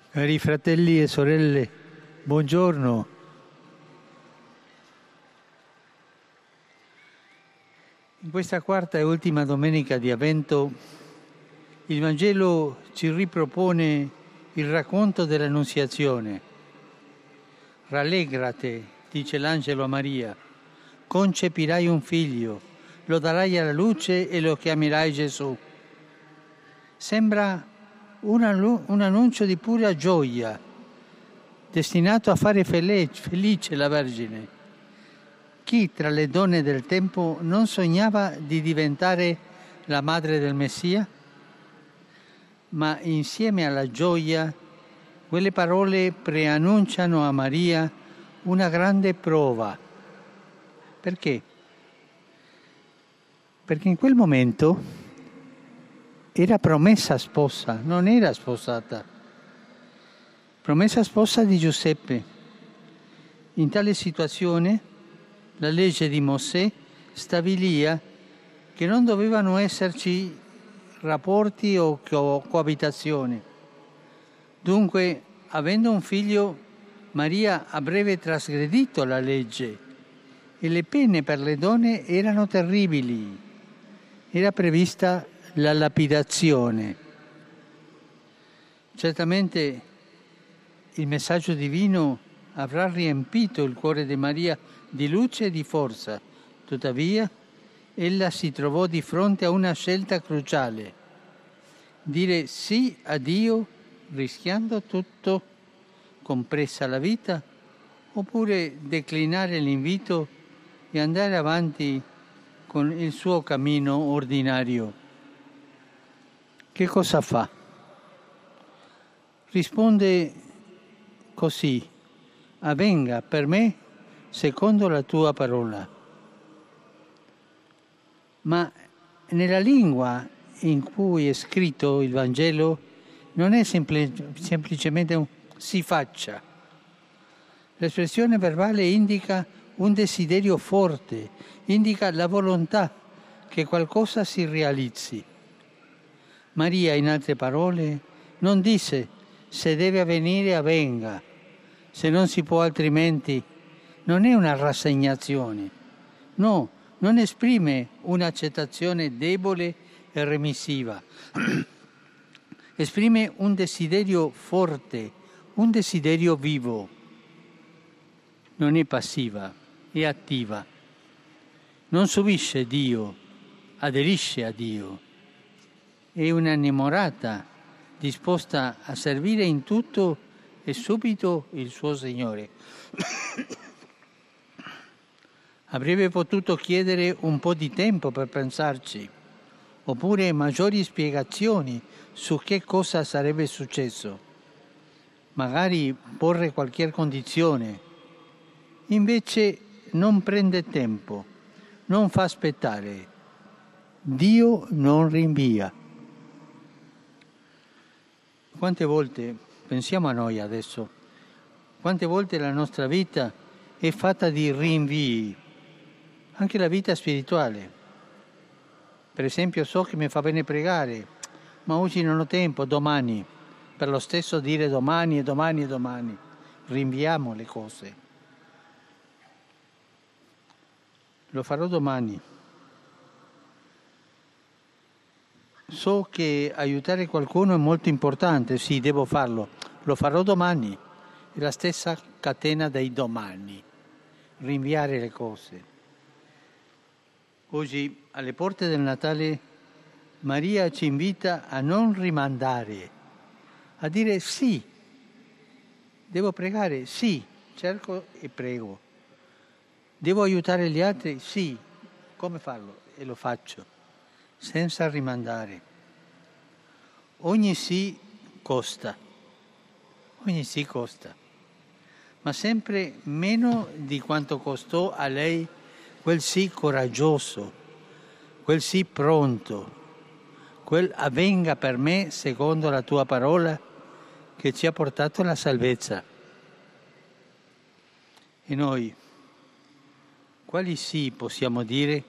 Cari fratelli e sorelle, buongiorno. In questa quarta e ultima domenica di Avvento, il Vangelo ci ripropone il racconto dell'Annunziazione. Rallegrate, dice l'angelo a Maria, concepirai un figlio, lo darai alla luce e lo chiamerai Gesù. Sembra un annuncio di pura gioia, destinato a fare felice la Vergine. Chi tra le donne del tempo non sognava di diventare la madre del Messia? Ma insieme alla gioia, quelle parole preannunciano a Maria una grande prova. Perché? Perché in quel momento era promessa sposa, non era sposata. Promessa sposa di Giuseppe. In tale situazione la legge di Mosè stabiliva che non dovevano esserci rapporti o coabitazione. Dunque, avendo un figlio, Maria avrebbe trasgredito la legge e le pene per le donne erano terribili. Era prevista la lapidazione. Certamente il messaggio divino avrà riempito il cuore di Maria di luce e di forza. Tuttavia, ella si trovò di fronte a una scelta cruciale: dire sì a Dio rischiando tutto, compresa la vita, oppure declinare l'invito e andare avanti con il suo cammino ordinario. Che cosa fa? Risponde così: avvenga per me secondo la tua parola. Ma nella lingua in cui è scritto il Vangelo non è semplicemente un si faccia. L'espressione verbale indica un desiderio forte, indica la volontà che qualcosa si realizzi. Maria, in altre parole, non disse se deve avvenire avvenga, se non si può altrimenti. Non è una rassegnazione, no, non esprime un'accettazione debole e remissiva. Esprime un desiderio forte, un desiderio vivo. Non è passiva, è attiva. Non subisce Dio, aderisce a Dio. È un'innamorata, disposta a servire in tutto e subito il suo Signore. Avrebbe potuto chiedere un po' di tempo per pensarci, oppure maggiori spiegazioni su che cosa sarebbe successo. Magari porre qualche condizione. Invece non prende tempo, non fa aspettare. Dio non rinvia. Quante volte, pensiamo a noi adesso, quante volte la nostra vita è fatta di rinvii, anche la vita spirituale. Per esempio, so che mi fa bene pregare, ma oggi non ho tempo, domani. Per lo stesso dire domani e domani e domani. Rinviamo le cose. Lo farò domani. So che aiutare qualcuno è molto importante, sì, devo farlo. Lo farò domani. È la stessa catena dei domani. Rinviare le cose. Oggi, alle porte del Natale, Maria ci invita a non rimandare, a dire sì. Devo pregare? Sì, cerco e prego. Devo aiutare gli altri? Sì. Come farlo? E lo faccio, senza rimandare. Ogni sì costa, ma sempre meno di quanto costò a lei quel sì coraggioso, quel sì pronto, quel avvenga per me secondo la tua parola che ci ha portato alla salvezza. E noi, quali sì possiamo dire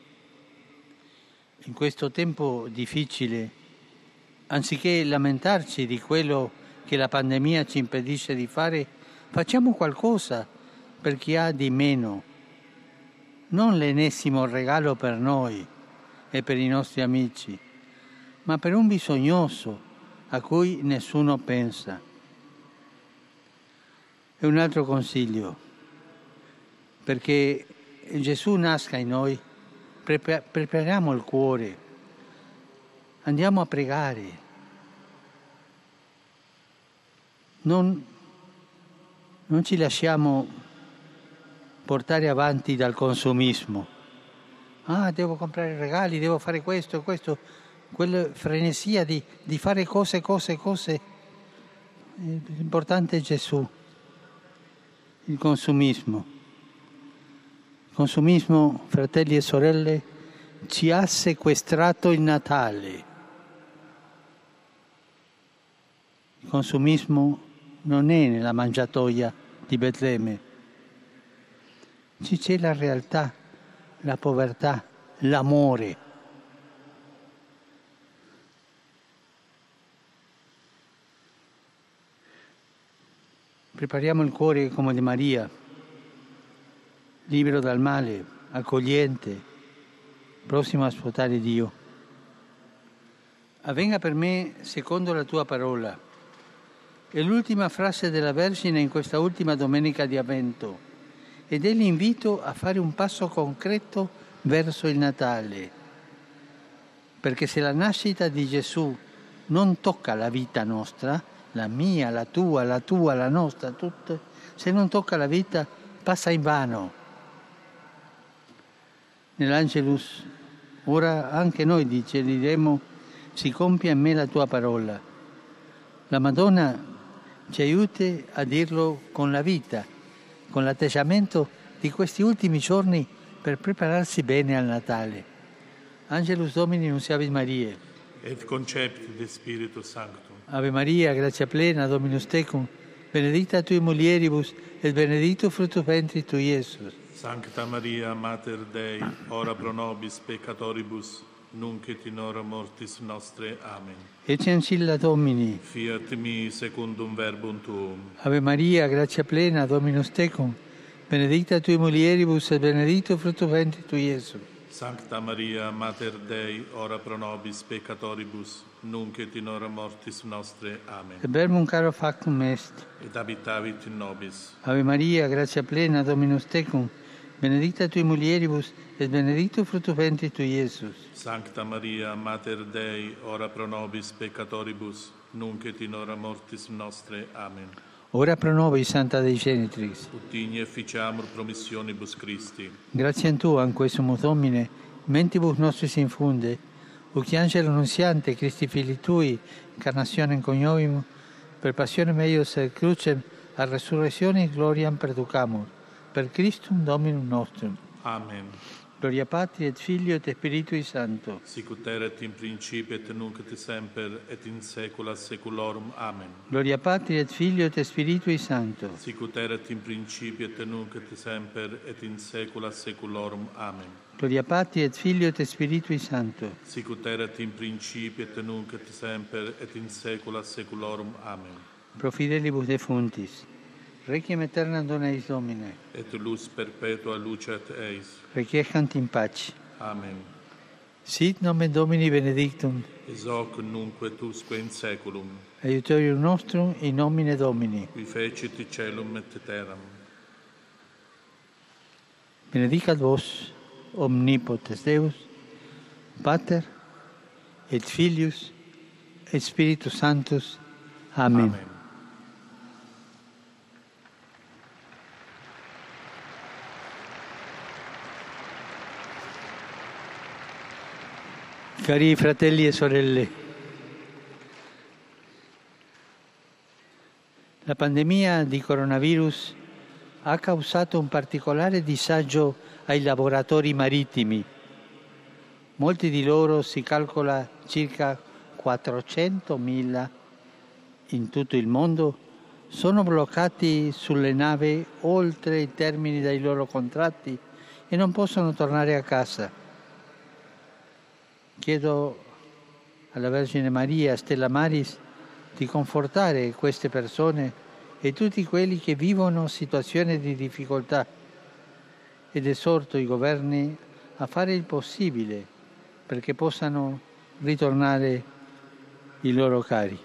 in questo tempo difficile, anziché lamentarci di quello che la pandemia ci impedisce di fare, facciamo qualcosa per chi ha di meno. Non l'ennesimo regalo per noi e per i nostri amici, ma per un bisognoso a cui nessuno pensa. E un altro consiglio, perché Gesù nasca in noi, prepariamo il cuore, andiamo a pregare, non ci lasciamo portare avanti dal consumismo. Devo comprare regali, devo fare questo, quella frenesia di fare cose. L'importante è Gesù. Il consumismo, fratelli e sorelle, ci ha sequestrato il Natale. Il consumismo non è nella mangiatoia di Betlemme. Ci c'è la realtà, la povertà, l'amore. Prepariamo il cuore come di Maria, libero dal male, accogliente, prossimo a sfruttare Dio. Avvenga per me secondo la tua parola. È l'ultima frase della Vergine in questa ultima domenica di Avvento ed è l'invito a fare un passo concreto verso il Natale. Perché se la nascita di Gesù non tocca la vita nostra, la mia, la tua, la nostra, tutte, se non tocca la vita passa in vano. Nell'Angelus ora anche noi diremo: si compia in me la tua parola. La Madonna ci aiuti a dirlo con la vita, con l'atteggiamento di questi ultimi giorni per prepararsi bene al Natale. Angelus Domini Nunciavit Mariae. Et concepit de Spiritus Sanctum. Ave Maria, gratia plena, Dominus tecum, benedicta tui mulieribus, et benedictus fructus ventris tui, Iesus. Sancta Maria, Mater Dei, ora pro nobis peccatoribus, nunc et in hora mortis nostre. Amen. Ecce ancilla Domini. Fiat mi secundum verbum tuum. Ave Maria, gratia plena, Dominus tecum, benedicta tui mulieribus, et benedictus fructus ventris tui, Iesus. Sancta Maria, Mater Dei, ora pro nobis peccatoribus, nunc et in hora mortis nostre. Amen. Et verbum caro factum est. Et habitavit in nobis. Ave Maria, gratia plena, Dominus tecum, benedicta tui mulieribus, et benedictus fructus ventris tui, Iesus. Sancta Maria, Mater Dei, ora pro nobis peccatoribus, nunc et in hora mortis nostre. Amen. Ora pro nobis, Santa Dei Genitrix. Ut igne efficiamur promissionibus Christi. Gratiam Tua, quesumus Domine, mentibus nostris infunde, uc angelo nunziante, Christi Filii Tui, incarnationem coniovimus, per passionem eius et crucem, a resurrectionis gloriam perducamur. Per Christum Dominum nostrum. Amen. Gloria Patri et Filio et Spiritui Sancto. Sicut erat in principio et nunc et semper et in saecula saeculorum. Amen. Gloria Patri et Filio et Spiritui Sancto. Sicut erat in principio et nunc et semper et in saecula saeculorum. Amen. Gloria Patri et Filio et Spiritui Sancto. Sicut erat in principio et nunc et semper et in saecula saeculorum. Amen. Pro fidelibus defuntis. Requiem aeternam dona eis Domine. Et lux perpetua luceat eis. Requiescant in pace. Amen. Sit nomen Domini benedictum. Ex hoc nunc et usque in saeculum. Aiutorium nostrum in nomine Domini. Qui fecit caelum et terram. Benedicat vos, omnipotens Deus, Pater, et Filius, et Spiritus Sanctus. Amen. Amen. Cari fratelli e sorelle, la pandemia di coronavirus ha causato un particolare disagio ai lavoratori marittimi. Molti di loro, si calcola circa 400.000 in tutto il mondo, sono bloccati sulle navi oltre i termini dei loro contratti e non possono tornare a casa. Chiedo alla Vergine Maria, Stella Maris, di confortare queste persone e tutti quelli che vivono situazioni di difficoltà ed esorto i governi a fare il possibile perché possano ritornare i loro cari.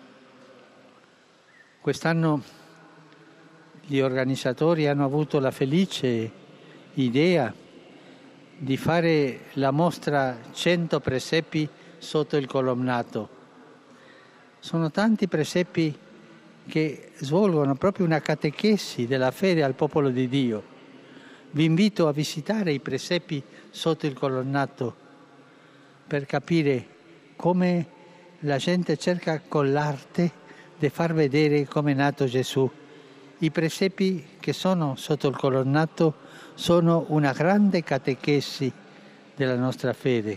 Quest'anno gli organizzatori hanno avuto la felice idea di fare la mostra 100 presepi sotto il colonnato. Sono tanti presepi che svolgono proprio una catechesi della fede al popolo di Dio. Vi invito a visitare i presepi sotto il colonnato per capire come la gente cerca con l'arte di far vedere come è nato Gesù. I presepi che sono sotto il colonnato sono una grande catechesi della nostra fede.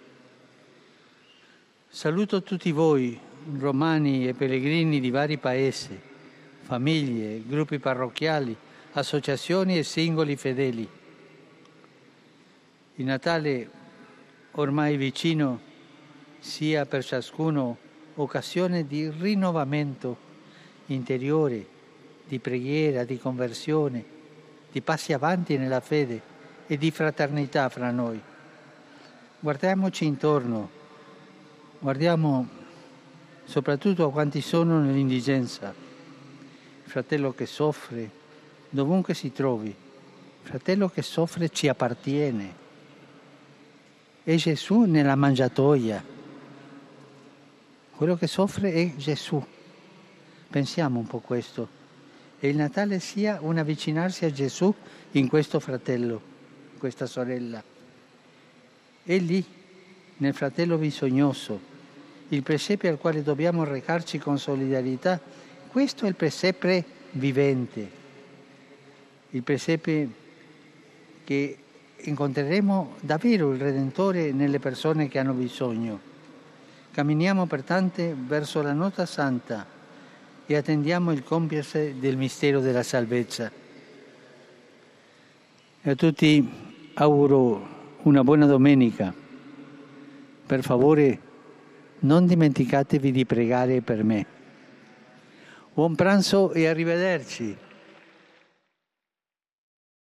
Saluto tutti voi, romani e pellegrini di vari paesi, famiglie, gruppi parrocchiali, associazioni e singoli fedeli. Il Natale ormai vicino sia per ciascuno occasione di rinnovamento interiore, di preghiera, di conversione, di passi avanti nella fede e di fraternità fra noi. Guardiamoci intorno, guardiamo soprattutto a quanti sono nell'indigenza, il fratello che soffre dovunque si trovi, il fratello che soffre ci appartiene, è Gesù nella mangiatoia, quello che soffre è Gesù. Pensiamo un po' questo. E il Natale sia un avvicinarsi a Gesù in questo fratello, in questa sorella. È lì, nel fratello bisognoso, il presepe al quale dobbiamo recarci con solidarietà. Questo è il presepe vivente, il presepe che incontreremo davvero il Redentore nelle persone che hanno bisogno. Camminiamo pertanto verso la nota santa e attendiamo il compiersi del mistero della salvezza. E a tutti auguro una buona domenica. Per favore, non dimenticatevi di pregare per me. Buon pranzo e arrivederci.